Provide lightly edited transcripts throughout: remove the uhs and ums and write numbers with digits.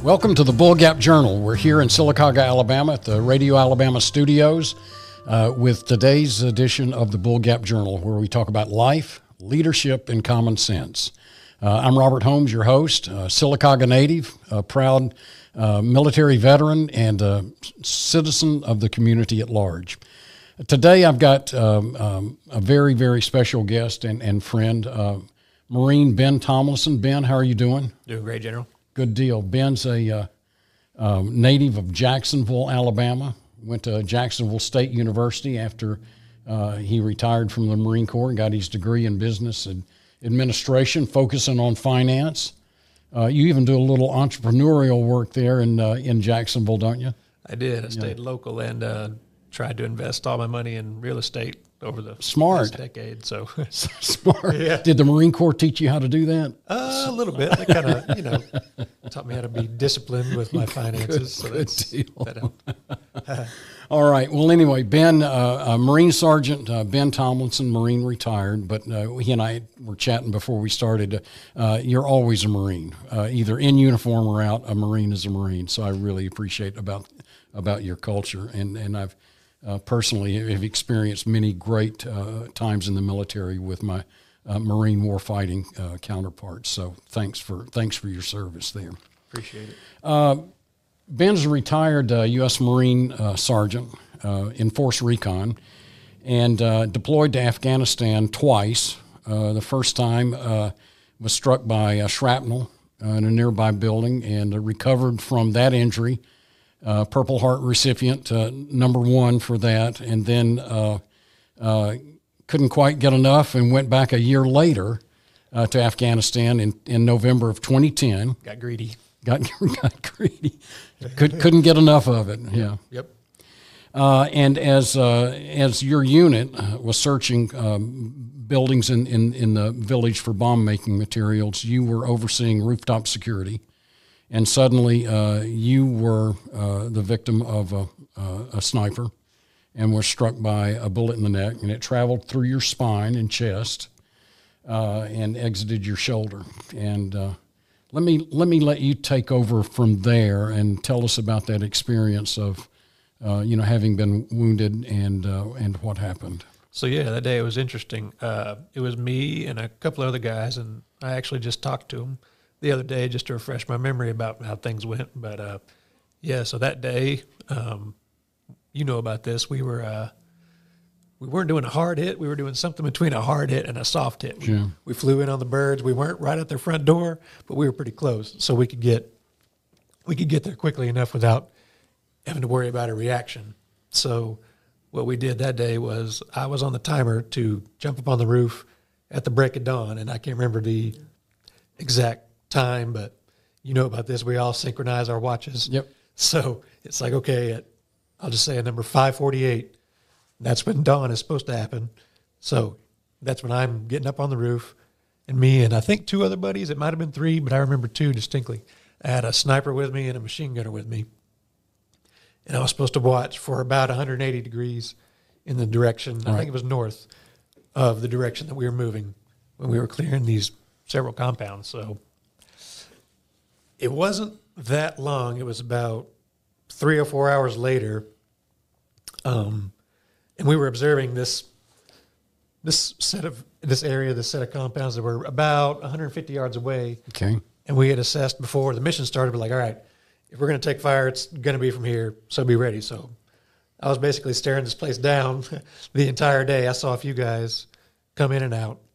Welcome to the Bull Gap Journal. We're here in Sylacauga, Alabama at the Radio Alabama studios with today's edition of the Bull Gap Journal, where we talk about life, leadership, and common sense. I'm Robert Holmes, your host, Sylacauga native, a proud military veteran, and a citizen of the community at large. Today I've got a very, very special guest and friend, Marine Ben Tomlinson. Ben, how are you doing? Doing great, General. Good deal. Ben's a native of Jacksonville, Alabama. Went to Jacksonville State University after he retired from the Marine Corps and got his degree in business and administration, focusing on finance. You even do a little entrepreneurial work there in Jacksonville, don't you? I did. I stayed local and tried to invest all my money in real estate over the last decade. So smart. Yeah. Did the Marine Corps teach you how to do that? A little bit. They kind of, taught me how to be disciplined with my finances. Good deal. All right. Well, anyway, Ben, Marine Sergeant Ben Tomlinson, Marine retired, but he and I were chatting before we started. You're always a Marine, either in uniform or out. A Marine is a Marine. So I really appreciate about your culture, and I've personally have experienced many great times in the military with my Marine warfighting counterparts. So thanks for your service there. Appreciate it. Ben's a retired U.S. Marine sergeant in Force Recon and deployed to Afghanistan twice. The first time was struck by shrapnel in a nearby building and recovered from that injury. Purple Heart recipient, number one for that, and then couldn't quite get enough and went back a year later to Afghanistan in November of 2010. Got greedy. Got greedy. Couldn't get enough of it. Yeah. Yep. And as your unit was searching buildings in the village for bomb making materials, you were overseeing rooftop security. And suddenly you were the victim of a sniper and were struck by a bullet in the neck, and it traveled through your spine and chest and exited your shoulder. And let me let you take over from there and tell us about that experience of having been wounded and what happened. So yeah, that day it was interesting. It was me and a couple of other guys, and I actually just talked to them the other day just to refresh my memory about how things went. But so that day, about this. We weren't doing a hard hit. We were doing something between a hard hit and a soft hit. Yeah. We flew in on the birds. We weren't right at their front door, but we were pretty close, so we could get there quickly enough without having to worry about a reaction. So what we did that day was I was on the timer to jump up on the roof at the break of dawn, and I can't remember the exact time, but about this. We all synchronize our watches. Yep. So it's like, okay, I'll just say at number 5:48, that's when dawn is supposed to happen. So that's when I'm getting up on the roof, and me and I think two other buddies, it might have been three, but I remember two distinctly. I had a sniper with me and a machine gunner with me. And I was supposed to watch for about 180 degrees in the direction, I think it was north of the direction that we were moving when we were clearing these several compounds. So it wasn't that long. It was about 3 or 4 hours later. And we were observing this set of compounds that were about 150 yards away. Okay. And we had assessed before the mission started, we're like, all right, if we're going to take fire, it's going to be from here, so be ready. So I was basically staring this place down the entire day. I saw a few guys come in and out.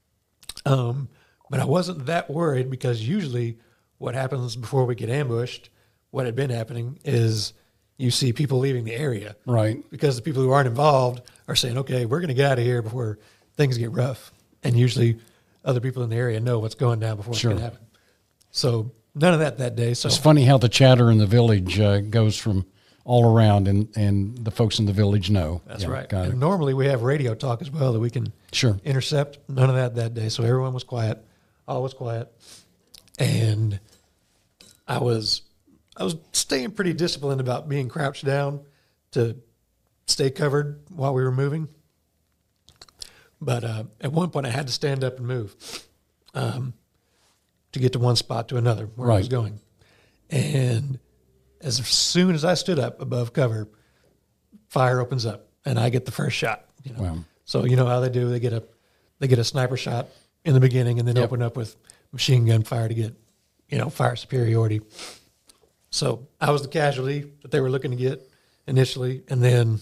But I wasn't that worried because usually what happens before we get ambushed, what had been happening is you see people leaving the area. Right. Because the people who aren't involved are saying, okay, we're going to get out of here before things get rough. And usually other people in the area know what's going down before it's going to happen. So none of that day. So it's funny how the chatter in the village goes from all around, and the folks in the village know. That's right. And normally we have radio talk as well that we can intercept. None of that day. So everyone was quiet. All was quiet. And I was staying pretty disciplined about being crouched down to stay covered while we were moving. But at one point I had to stand up and move to get to one spot to another where I was going. And as soon as I stood up above cover, fire opens up, and I get the first shot. You know? Wow. So you know how they do? They get a sniper shot in the beginning, and then open up with machine gun fire to get, fire superiority. So I was the casualty that they were looking to get initially, and then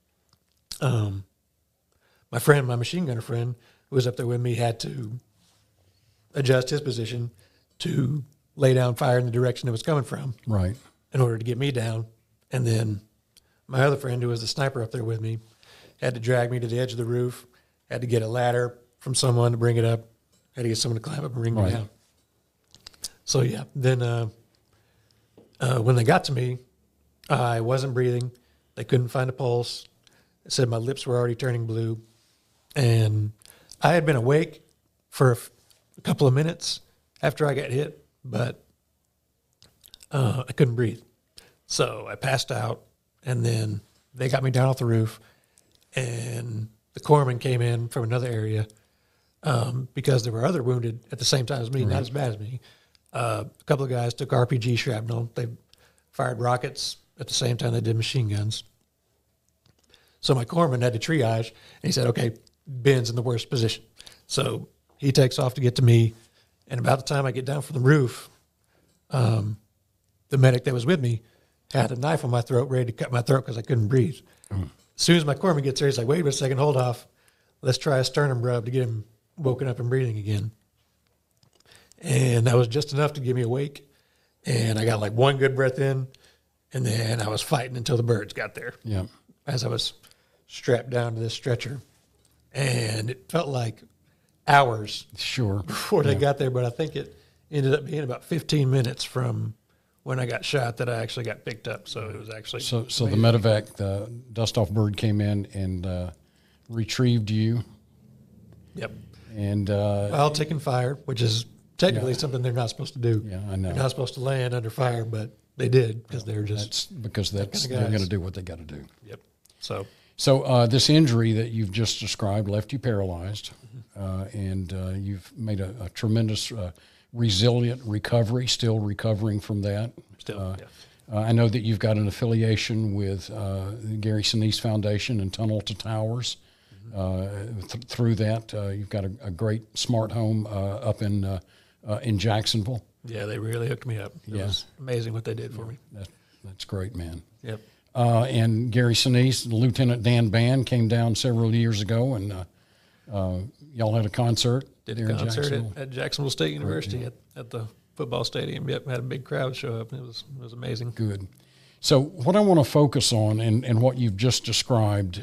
my machine gunner friend, who was up there with me, had to adjust his position to lay down fire in the direction it was coming from, Right. in order to get me down. And then my other friend, who was the sniper up there with me, had to drag me to the edge of the roof, had to get a ladder from someone to bring it up, had to get someone to climb up and bring me Right. down. So yeah, then when they got to me, I wasn't breathing. They couldn't find a pulse. They said my lips were already turning blue. And I had been awake for a couple of minutes after I got hit, but I couldn't breathe. So I passed out, and then they got me down off the roof, and the corpsman came in from another area because there were other wounded at the same time as me, not as bad as me. A couple of guys took RPG shrapnel. They fired rockets at the same time they did machine guns. So my corpsman had to triage, and he said, okay, Ben's in the worst position. So he takes off to get to me, and about the time I get down from the roof, the medic that was with me had a knife on my throat, ready to cut my throat because I couldn't breathe. As soon as my corpsman gets there, he's like, wait a second, hold off. Let's try a sternum rub to get him woken up and breathing again. And that was just enough to get me awake. And I got like one good breath in, and then I was fighting until the birds got there. Yeah. As I was strapped down to this stretcher. And it felt like hours Sure. before they got there, but I think it ended up being about 15 minutes from when I got shot that I actually got picked up. So it was actually So the medevac, the dust-off bird came in and retrieved you. Yep. And While taking fire, which is technically something they're not supposed to do. Yeah, I know. They're not supposed to land under fire, but they did because they were just. that's because that's kind of they're guys. going to do what they got to do. Yep. So So this injury that you've just described left you paralyzed, and you've made a tremendous resilient recovery, still recovering from that. still, yeah. I know that you've got an affiliation with the Gary Sinise Foundation and Tunnel to Towers. Through that, you've got a great smart home up in Jacksonville. Yeah, they really hooked me up. It was amazing what they did for me. That's great, man. Yep. And Gary Sinise, Lieutenant Dan Band came down several years ago, and y'all had a concert. Did there a in concert Jacksonville. at Jacksonville State University at the football stadium. Yep, had a big crowd show up. It was amazing. Good. So what I want to focus on and what you've just described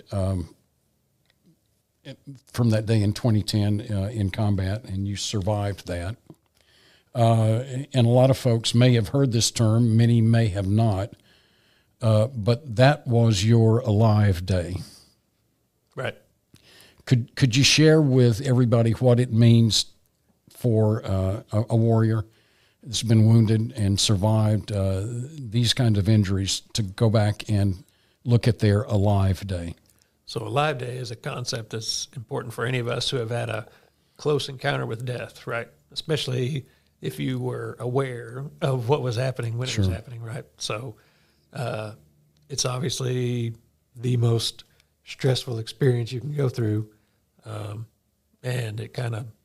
from that day in 2010 in combat, and you survived that. And a lot of folks may have heard this term, many may have not, but that was your Alive Day. Right. Could you share with everybody what it means for a warrior that's been wounded and survived these kinds of injuries to go back and look at their Alive Day? So Alive Day is a concept that's important for any of us who have had a close encounter with death, right? Especially if you were aware of what was happening when it was happening, right? So it's obviously the most stressful experience you can go through. And it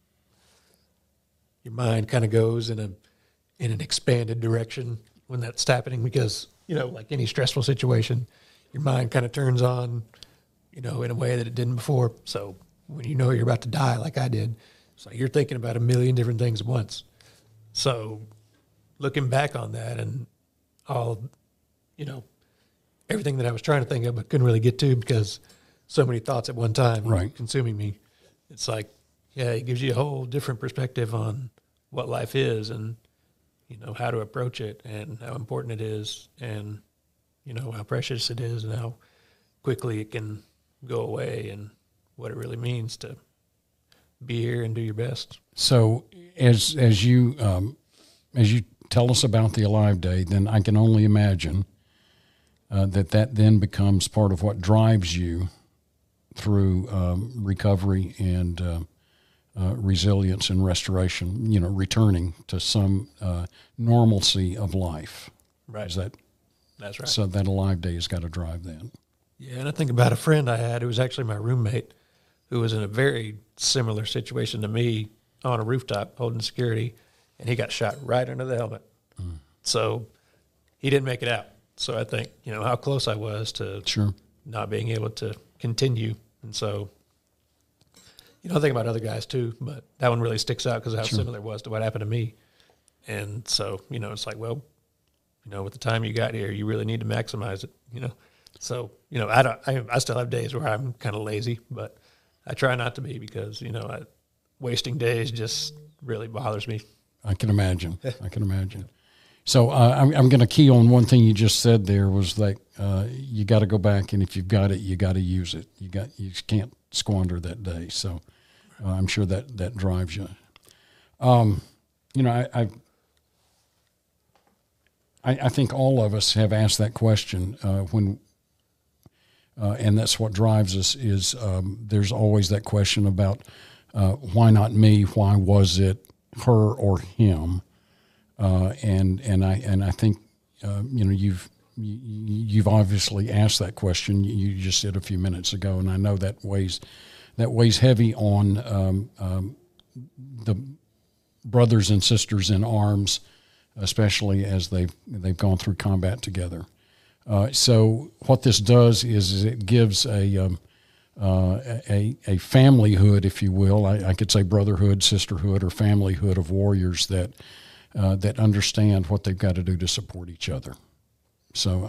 your mind kind of goes in an expanded direction when that's happening because, like any stressful situation, your mind kind of turns on, in a way that it didn't before. So when you're about to die, like I did, it's like you're thinking about a million different things at once. So looking back on that and all, everything that I was trying to think of but couldn't really get to because so many thoughts at one time were consuming me. It's like, it gives you a whole different perspective on what life is and, how to approach it and how important it is and, how precious it is and how quickly it can go away and what it really means to be here and do your best. So as you tell us about the Alive Day, then I can only imagine that then becomes part of what drives you through recovery and resilience and restoration, returning to some normalcy of life. Right. That's right. So that Alive Day has got to drive that. Yeah, and I think about a friend I had who was actually my roommate, who was in a very similar situation to me on a rooftop holding security, and he got shot right under the helmet. So he didn't make it out. So I think, how close I was to Sure. not being able to continue. And so, I think about other guys too, but that one really sticks out because of how similar it was to what happened to me. And so, it's like, well, with the time you got here, you really need to maximize it, So, I still have days where I'm kind of lazy, but I try not to be because, wasting days just really bothers me. I can imagine. So I'm going to key on one thing you just said there was that you got to go back, and if you've got it, you got to use it. You can't squander that day. So I'm sure that drives you. I think all of us have asked that question and that's what drives us. Is there's always that question about why not me? Why was it her or him? And I think you've obviously asked that question. You just did a few minutes ago, and I know that weighs heavy on the brothers and sisters in arms, especially as they've gone through combat together. So what this does is it gives a familyhood, if you will. I could say brotherhood, sisterhood, or familyhood of warriors that understand what they've got to do to support each other. So,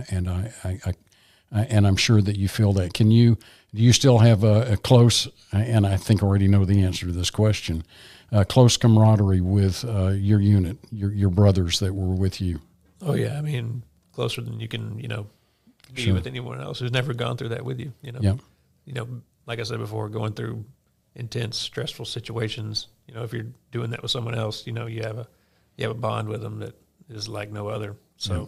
and I'm sure that you feel that. Do you still have a close, and I think I already know the answer to this question, close camaraderie with your unit, your brothers that were with you? Oh yeah, I mean, closer than you can, be Sure. with anyone else who's never gone through that with you. Yeah. Like I said before, going through intense, stressful situations. If you're doing that with someone else, you have a bond with them that is like no other. So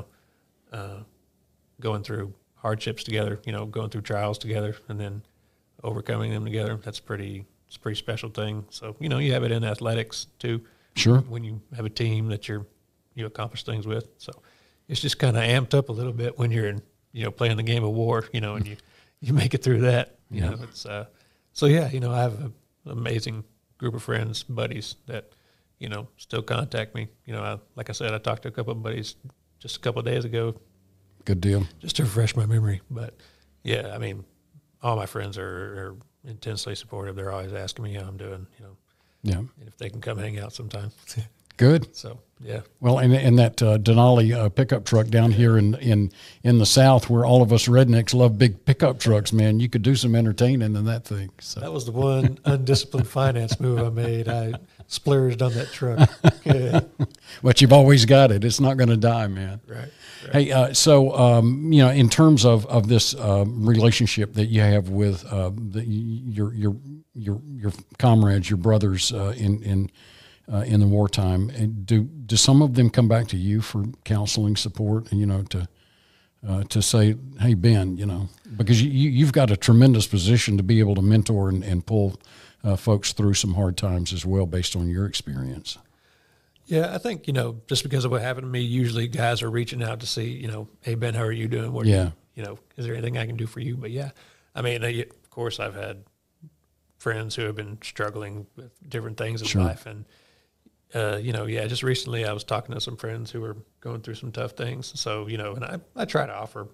going through hardships together, going through trials together, and then overcoming them together, it's a pretty special thing. So you have it in athletics too. Sure. When you have a team that you accomplish things with. So it's just kind of amped up a little bit when you're playing the game of war, and you make it through that. It's so yeah. I have an amazing group of friends, buddies that still contact me. Like I said, I talked to a couple of buddies just a couple of days ago. Good deal. Just to refresh my memory. But yeah, I mean, all my friends are intensely supportive. They're always asking me how I'm doing. Yeah. And if they can come hang out sometime. Good. So yeah. Well, and that Denali pickup truck down here in the South, where all of us rednecks love big pickup trucks, man, you could do some entertaining in that thing. So. That was the one undisciplined finance move I made. I splurged on that truck. Yeah. But you've always got it. It's not going to die, man. Right. Hey, so in terms of this relationship that you have with your comrades, your brothers in the wartime, do some of them come back to you for counseling support? To say, hey Ben, because you've got a tremendous position to be able to mentor and pull folks through some hard times as well, based on your experience. Yeah, I think, just because of what happened to me, usually guys are reaching out to see, hey, Ben, how are you doing? What Yeah. Is there anything I can do for you? But yeah, I mean, of course, I've had friends who have been struggling with different things in Sure. life. And, just recently I was talking to some friends who were going through some tough things. So, and I try to offer,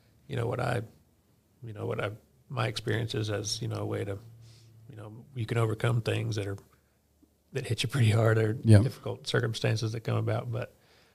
my experiences as, a way to, you can overcome things that hit you pretty hard, or Yeah. difficult circumstances that come about. But,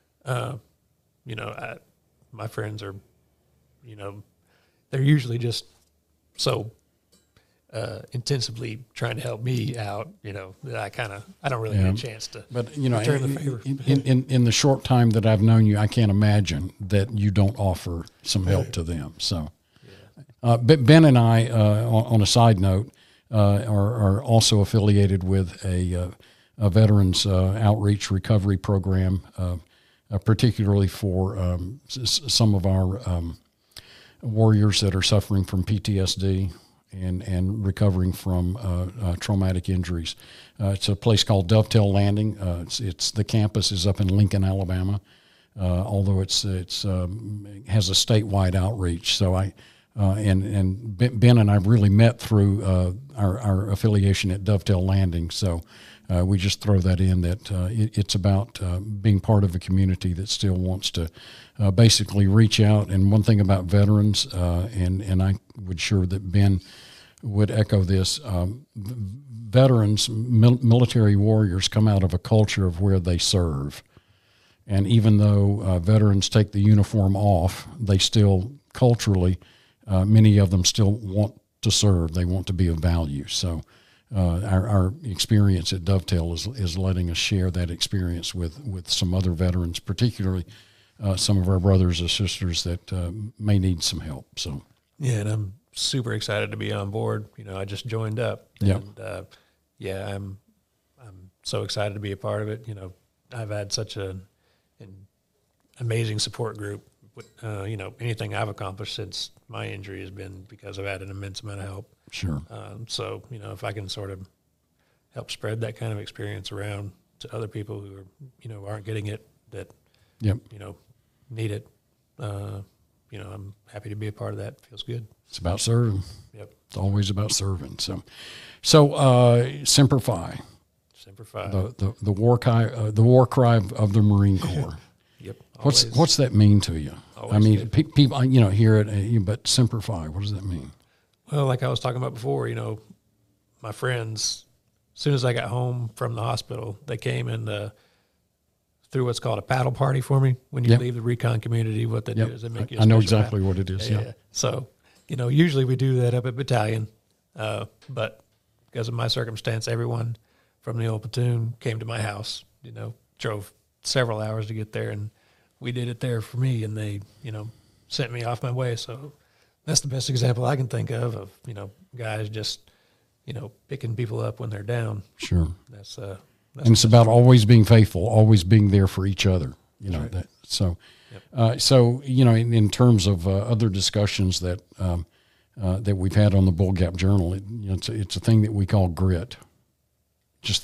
my friends are, they're usually just so intensively trying to help me out, that I don't really get a chance to return the favor. in the short time that I've known you, I can't imagine that you don't offer some help to them. So, but Ben and I, on a side note, are also affiliated with a veterans outreach recovery program, particularly for some of our warriors that are suffering from PTSD. and recovering from traumatic injuries. It's a place called Dovetail Landing. It's the campus is up in Lincoln, Alabama, although it has a statewide outreach. So and Ben and I really met through our affiliation at Dovetail Landing. So we just throw that in that it's about being part of a community that still wants to basically reach out. And one thing about veterans, and I would sure that Ben would echo this, veterans, military warriors come out of a culture of where they serve. And even though veterans take the uniform off, they still culturally, many of them still want to serve. They want to be of value. So our experience at Dovetail is letting us share that experience with some other veterans, particularly some of our brothers or sisters that may need some help. So yeah, and I'm super excited to be on board. I just joined up, Yep. and I'm so excited to be a part of it. I've had such an amazing support group. Anything I've accomplished since my injury has been because I've had an immense amount of help. Sure. So, if I can sort of help spread that kind of experience around to other people who are, aren't getting it, that, Yep. Need it, I'm happy to be a part of that. Feels good. It's about serving. Yep. It's always about serving. So Semper Fi, Semper Fi. the war cry of the Marine Corps. Yep. What's that mean to you? I mean, people hear it, but Semper Fi. What does that mean? Well, like I was talking about before, my friends, as soon as I got home from the hospital, they came and threw what's called a paddle party for me. When you Yep. leave the recon community, what they Yep. do is they make you I know special exactly paddle. what it is. Yeah. So, usually we do that up at battalion, but because of my circumstance, everyone from the old platoon came to my house, drove several hours to get there, and we did it there for me, and they, sent me off my way. So that's the best example I can think of, guys just, picking people up when they're down. Sure. That's And it's about always being faithful, always being there for each other. Right. That. So, Yep. in terms of other discussions that that we've had on the Bull Gap Journal, it's a thing that we call grit. Just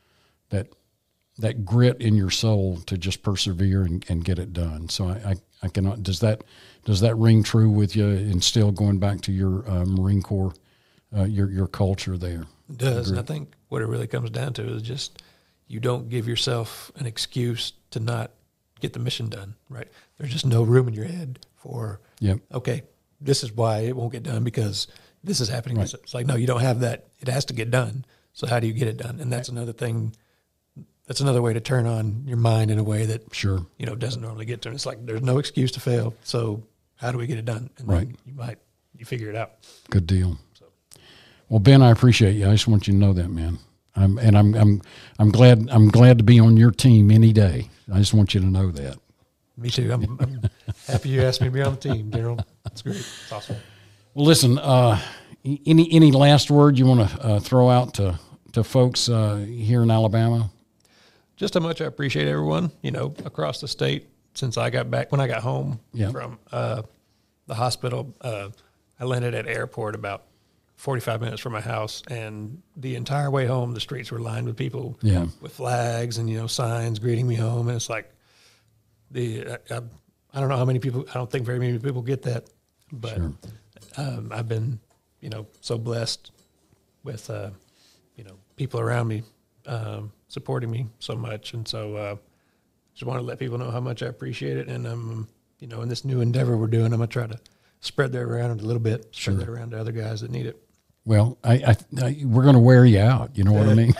that grit in your soul to just persevere and get it done. So I cannot. Does that ring true with you? And still going back to your Marine Corps, your culture there. It does. And I think what it really comes down to is just you don't give yourself an excuse to not get the mission done, right? There's just no room in your head for, Yep. okay, this is why it won't get done because this is happening. Right. It's like, no, you don't have that. It has to get done. So how do you get it done? And that's another thing. That's another way to turn on your mind in a way that, Sure. doesn't normally get to. It's like, there's no excuse to fail. So how do we get it done? And Right. then you figure it out. Good deal. So. Well, Ben, I appreciate you. I just want you to know that, man. I'm glad to be on your team any day. I just want you to know that. Me too. I'm happy you asked me to be on the team, General. That's great. It's awesome. Well, listen. Any last word you want to throw out to folks here in Alabama? Just how much I appreciate everyone, across the state since I got back. When I got home Yeah. from the hospital, I landed at airport about 45 minutes from my house, and the entire way home, the streets were lined with people Yeah. with flags and, signs greeting me home. And it's like I don't know how many people, I don't think very many people get that, but Sure. I've been, so blessed with, people around me supporting me so much. And so just want to let people know how much I appreciate it. And, in this new endeavor we're doing, I'm going to try to spread that around a little bit, spread that around to other guys that need it. Well, we're going to wear you out. You know what I mean?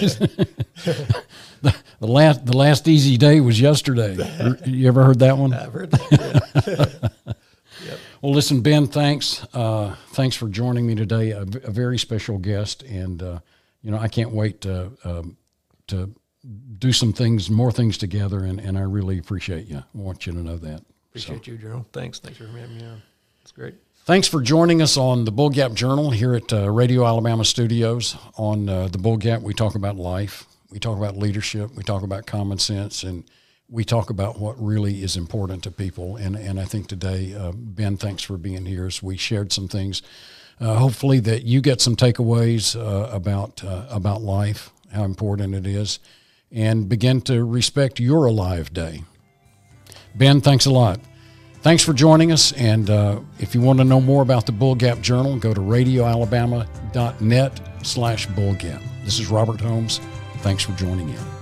the last easy day was yesterday. You ever heard that one? I've heard that. Yeah. Yep. Well, listen, Ben, thanks. Thanks for joining me today. A very special guest, and I can't wait to do more things together. And I really appreciate you. I want you to know that. Appreciate you, General. Thanks for having me on. It's great. Thanks for joining us on the Bull Gap Journal here at Radio Alabama Studios. On the Bull Gap, we talk about life, we talk about leadership, we talk about common sense, and we talk about what really is important to people. And I think today, Ben, thanks for being here as we shared some things hopefully that you get some takeaways about life, how important it is, and begin to respect your alive day. Ben, thanks a lot. Thanks for joining us, and if you want to know more about the Bull Gap Journal, go to radioalabama.net/bullgap. This is Robert Holmes. Thanks for joining in.